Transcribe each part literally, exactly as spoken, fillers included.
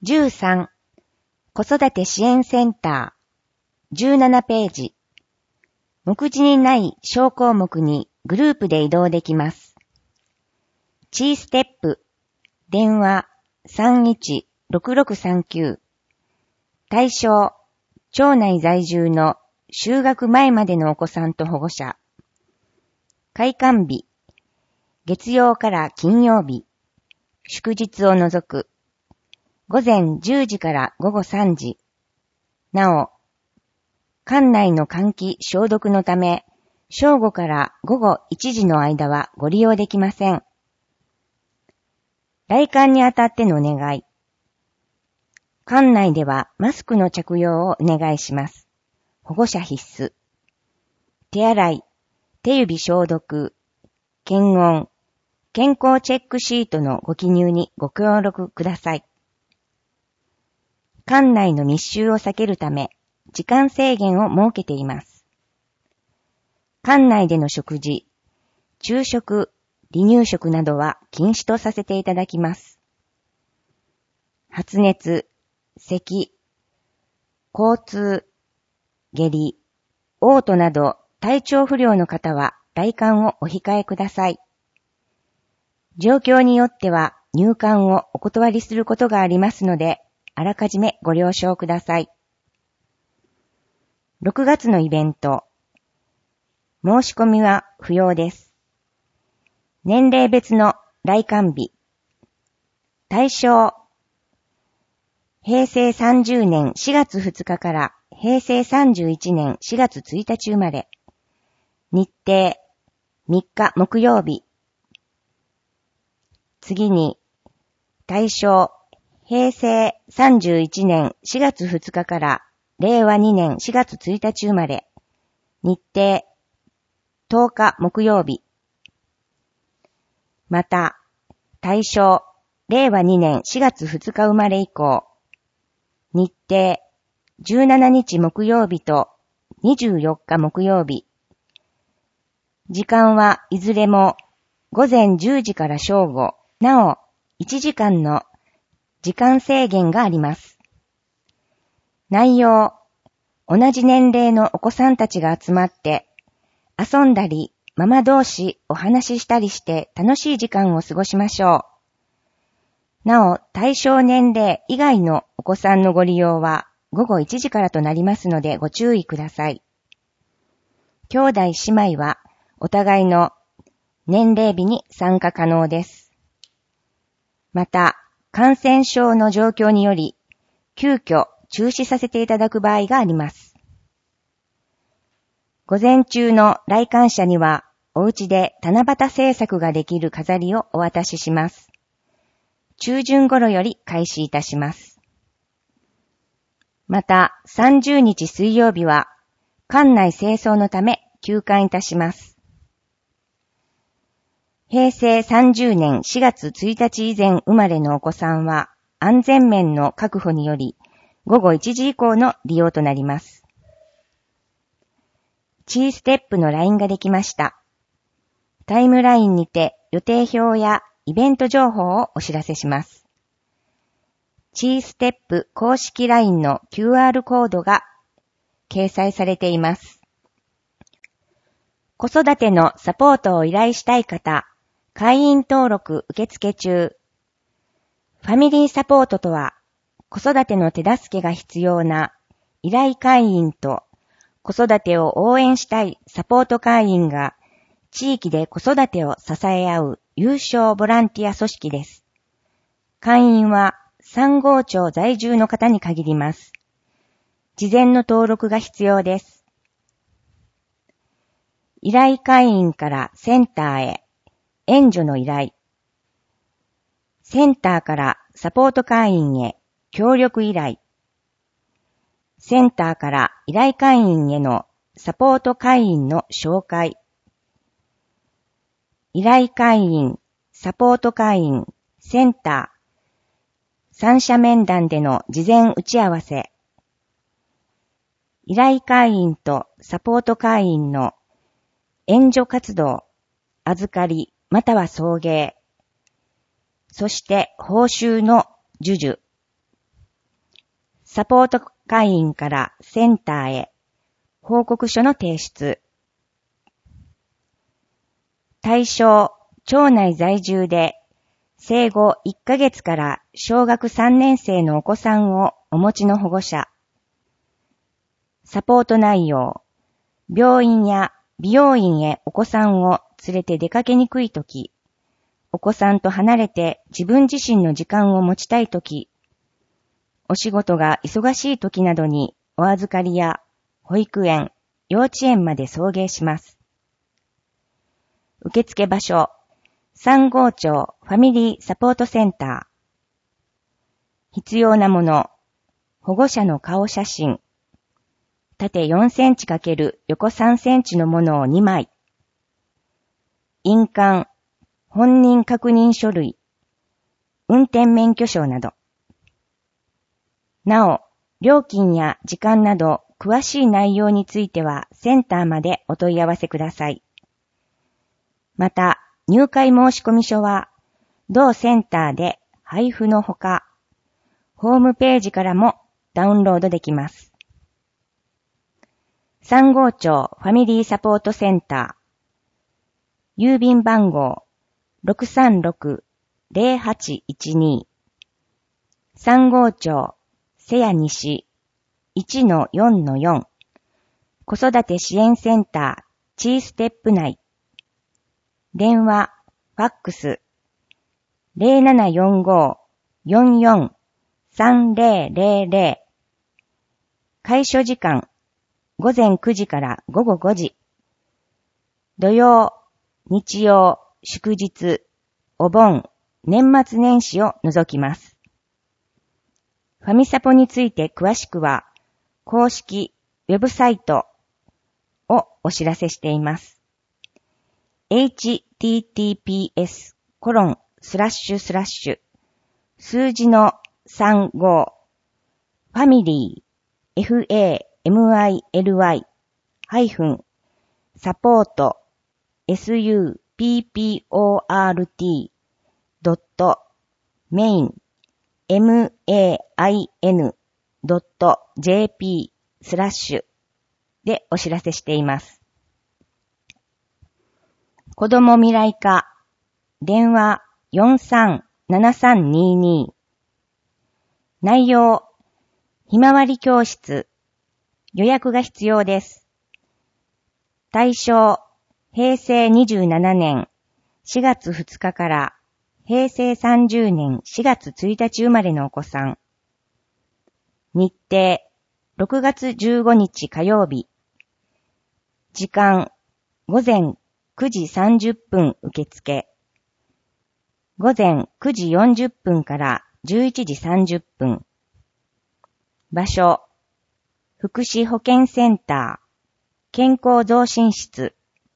じゅうさん、子育て支援センター、じゅうななページ。目次にない小項目にグループで移動できます。Tステップ、電話 さんいちろくろくさんきゅう。対象、町内在住の就学前までのお子さんと保護者。開館日、月曜から金曜日、祝日を除く。午前じゅうじから午後さんじ。なお、館内の換気消毒のため、正午から午後いちじの間はご利用できません。来館にあたってのお願い。館内ではマスクの着用をお願いします。保護者必須。手洗い、手指消毒、検温、健康チェックシートのご記入にご協力ください。館内の密集を避けるため、時間制限を設けています。館内での食事、昼食、離乳食などは禁止とさせていただきます。発熱、咳、交通、下痢、嘔吐など体調不良の方は来館をお控えください。状況によっては入館をお断りすることがありますので、あらかじめご了承ください。ろくがつのイベント。申し込みは不要です。年齢別の来館日。対象。へいせいさんじゅうねんしがつふつかからへいせいさんじゅういちねんしがつついたち生まれ。日程。みっか木曜日。次に、対象。へいせいさんじゅういちねんしがつふつかかられいわにねんしがつついたち生まれ。日程とおか木曜日。また、対象れいわにねんしがつふつか生まれ以降。日程じゅうしちにち木曜日とにじゅうよっか木曜日。時間はいずれもごぜんじゅうじから正午。なお、いちじかんの時間制限があります。内容、同じ年齢のお子さんたちが集まって、遊んだり、ママ同士お話ししたりして楽しい時間を過ごしましょう。なお、対象年齢以外のお子さんのご利用はごごいちじからとなりますのでご注意ください。兄弟姉妹はお互いの年齢日に参加可能です。また、感染症の状況により、急遽中止させていただく場合があります。午前中の来館者には、お家で七夕制作ができる飾りをお渡しします。中旬頃より開始いたします。また、さんじゅうにち水曜日は、館内清掃のため休館いたします。へいせいさんじゅうねんしがつついたち以前生まれのお子さんは安全面の確保によりごごいちじ以降の利用となります。Tステップの ライン ができました。タイムラインにて予定表やイベント情報をお知らせします。Tステップ公式 ライン の キューアール コードが掲載されています。子育てのサポートを依頼したい方、会員登録受付中。ファミリーサポートとは、子育ての手助けが必要な依頼会員と子育てを応援したいサポート会員が地域で子育てを支え合う有償ボランティア組織です。会員はさんごうちょう在住の方に限ります。事前の登録が必要です。依頼会員からセンターへ。援助の依頼。センターからサポート会員へ協力依頼。センターから依頼会員へのサポート会員の紹介。依頼会員、サポート会員、センター。三者面談での事前打ち合わせ。依頼会員とサポート会員の援助活動、預かり、または送迎。そして報酬の授受。 サポート会員からセンターへ報告書の提出。対象、町内在住で生後いっかげつから小学さんねん生のお子さんをお持ちの保護者。サポート内容、病院や美容院へお子さんを連れて出かけにくいとき、お子さんと離れて自分自身の時間を持ちたいとき、お仕事が忙しいときなどにお預かりや保育園、幼稚園まで送迎します。受付場所、三郷町ファミリーサポートセンター。必要なもの、保護者の顔写真、縦よんセンチ×横さんセンチのものをにまい。印鑑、本人確認書類、運転免許証など。なお、料金や時間など詳しい内容についてはセンターまでお問い合わせください。また、入会申込書は、同センターで配布のほか、ホームページからもダウンロードできます。三郷町ファミリーサポートセンター。郵便番号 ろくさんろく ゼロはちいちに。三郷町瀬谷西 いちのよんのよん。子育て支援センターチーステップ内。電話、ファックス ゼロななよんご よんよん さんゼロゼロゼロ。開所時間ごぜんくじからごごごじ。土曜、日曜、祝日、お盆、年末年始を除きます。ファミサポについて詳しくは、公式ウェブサイトをお知らせしています。エイチティーティーピーエスコロンスラッシュスラッシュ数字のさんごファミリー フ エー エム アイ エル ワイ ハイフンサポート エス ユー ピー ピー オー アール ティー ドット メイン エム エー アイ エヌ ドット ジェーピー スラッシュでお知らせしています。子ども未来課電話 よんさんななさんにーにー。内容、ひまわり教室。予約が必要です。対象、平成にじゅうななねんしがつふつかから平成さんじゅうねんしがつついたち生まれのお子さん。日程、ろくがつじゅうごにち火曜日。時間、午前くじさんじゅっぷん受付。午前くじよんじゅっぷんからじゅういちじさんじゅっぷん。場所、福祉保健センター、健康増進室。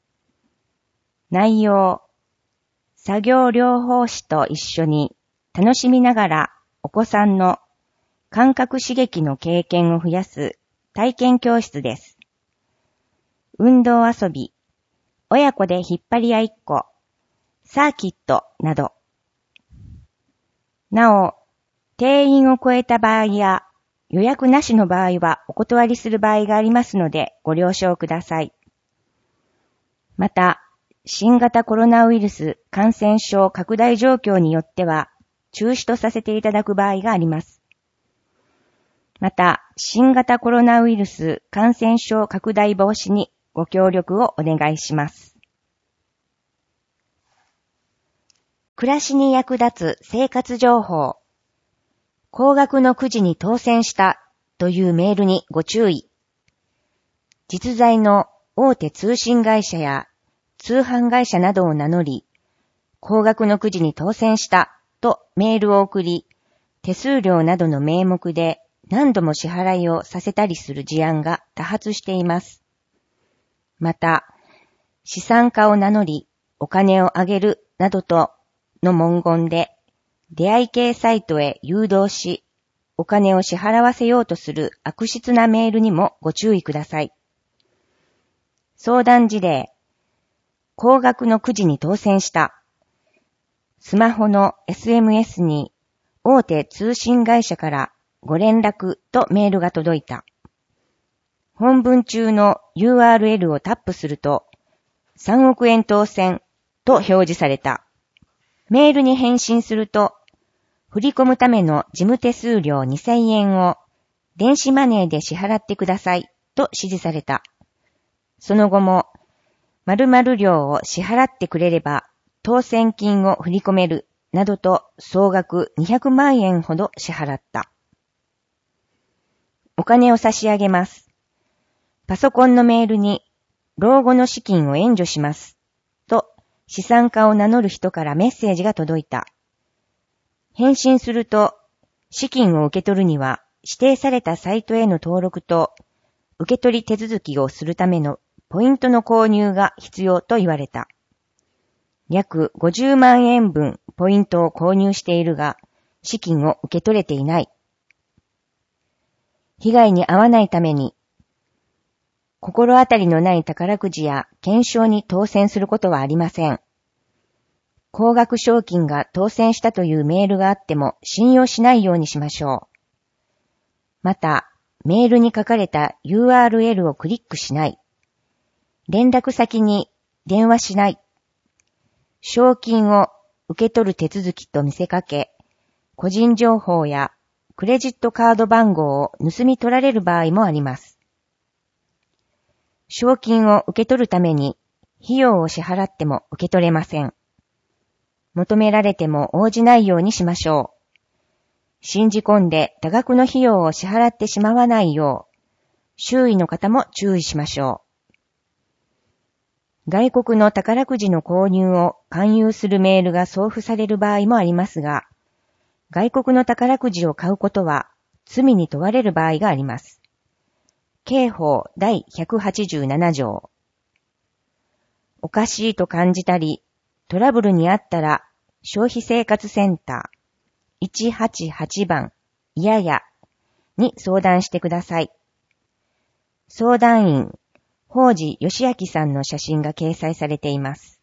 内容、作業療法士と一緒に楽しみながらお子さんの感覚刺激の経験を増やす体験教室です。運動遊び、親子で引っ張り合いっこ、サーキットなど。なお、定員を超えた場合や予約なしの場合はお断りする場合がありますのでご了承ください。また、新型コロナウイルス感染症拡大状況によっては中止とさせていただく場合があります。また、新型コロナウイルス感染症拡大防止にご協力をお願いします。暮らしに役立つ生活情報。高額のくじに当選したというメールにご注意。実在の大手通信会社や通販会社などを名乗り、高額のくじに当選したとメールを送り、手数料などの名目で何度も支払いをさせたりする事案が多発しています。また、資産家を名乗り、お金をあげるなどとの文言で、出会い系サイトへ誘導し、お金を支払わせようとする悪質なメールにもご注意ください。相談事例、高額のくじに当選した。スマホの エスエムエス に大手通信会社からご連絡とメールが届いた。本文中の ユーアールエル をタップすると、さんおくえん当選と表示された。メールに返信すると、振り込むための事務手数料にせんえんを電子マネーで支払ってくださいと指示された。その後も、〇〇料を支払ってくれれば当選金を振り込めるなどと総額にひゃくまんえんほど支払った。お金を差し上げます。パソコンのメールに老後の資金を援助します。と資産家を名乗る人からメッセージが届いた。返信すると、資金を受け取るには指定されたサイトへの登録と受け取り手続きをするためのポイントの購入が必要と言われた。約ごじゅうまんえんぶんポイントを購入しているが、資金を受け取れていない。被害に遭わないために、心当たりのない宝くじや懸賞に当選することはありません。高額賞金が当選したというメールがあっても信用しないようにしましょう。また、メールに書かれた ユーアールエル をクリックしない。連絡先に電話しない。賞金を受け取る手続きと見せかけ、個人情報やクレジットカード番号を盗み取られる場合もあります。賞金を受け取るために費用を支払っても受け取れません。求められても応じないようにしましょう。信じ込んで多額の費用を支払ってしまわないよう、周囲の方も注意しましょう。外国の宝くじの購入を勧誘するメールが送付される場合もありますが、外国の宝くじを買うことは罪に問われる場合があります。刑法だいひゃくはちじゅうななじょう。おかしいと感じたり、トラブルにあったら、消費生活センターいちはちはちばんいややに相談してください。相談員、宝治義明さんの写真が掲載されています。